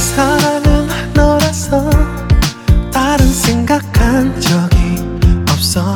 사랑은 너라서 다른 생각한 적이 없어.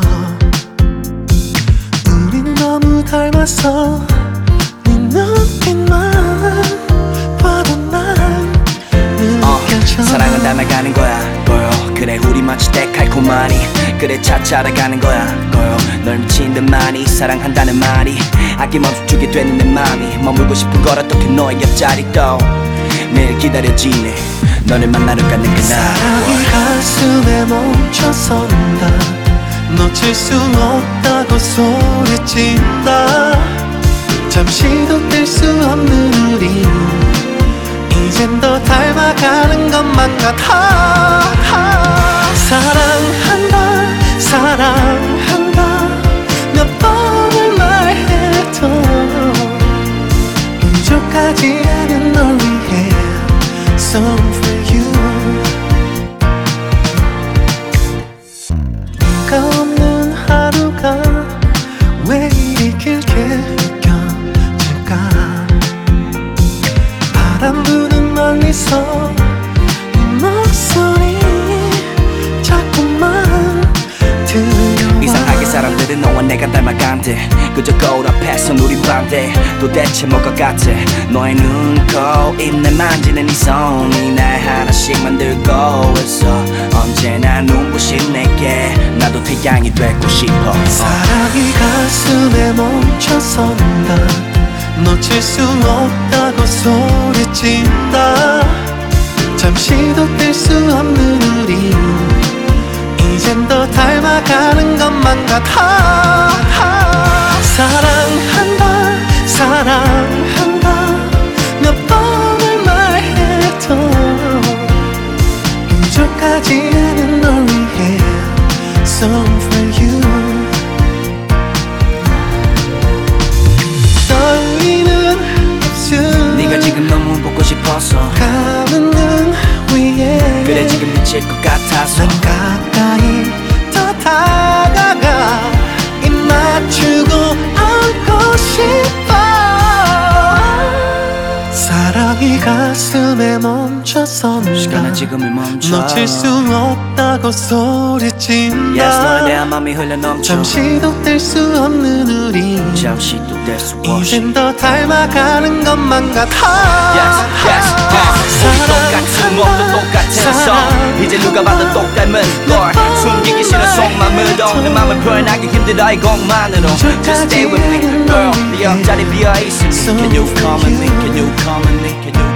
우린 너무 닮아서 네 눈빛만 봐도 난 느껴져. 사랑은 닮아가는 거야 보여. 그래 우리 마치 데칼코마니. 그래 찾아가는 거야 보여. 널 미친 듯 많이 사랑한다는 말이 아낌없이 주게 되는 내 맘이 머물고 싶은 걸 어떻게 너의 옆자리 또 매일 기다려지네 너를 만나러 가는 그날. 사랑이 가슴에 멈춰선다. 놓칠 수 없다고 소리친다. 잠시도 뗄 수 없는 우리 이젠 더 닮아가는 것만 같아. 사랑한다 사랑한다 몇 번을 말해도 부족하지 않은 널 위해 Song for you. 네가 없는 하루가 왜 이리 길게 느껴질까. 바람 부는 멀리서 네 목소리 자꾸만 들려와. 이상하게 사람들은 너와 내가 닮아간대. 그저 거울 앞에서 우린 반대. 도대체 뭐가 같아. 너의 눈, 코, 입내 만지는 이 손이 날 하나씩 만들고 있어. 언제나 눈부신 내게 나도 태양이 되고 싶어. 사랑이 가슴에 멈춰선다. 놓칠 수 없다고 소리친다. 잠시도 뗄 수 없는 우리 이젠 더 닮아가는 것만 같아. 사랑한다 사랑한다 몇 번을 말해도 부족하지 않은 널 위해 Song for you. 떨리는 입술 네가 지금 너무 보고 싶어서 감은 눈 위에 그래 지금 미칠 것 같아서 난 가까이 더 다가가 입 맞추고 안고 싶어. 사랑이 가슴에 멈춰선다. 시간은 지금을 멈춰. 놓칠 수 없다고 소리친다. Yes 너의 내 맘이 흘러넘쳐. 잠시도 뗄 수 없는 우리 잠시도 뗄 수 없이 이젠 더 닮아가는 것만 같아. Yes, yes, yes. 우리 똑같은 몸도 똑같은 성. 이제 누가 봐도 똑 닮은 걸 숨기기 싫은 속마음으로 내 맘을 표현하기 힘들어 이것만으로 Just stay with me girl 네 옆자리 비어있으니 Can you come with me, can you come with me, can you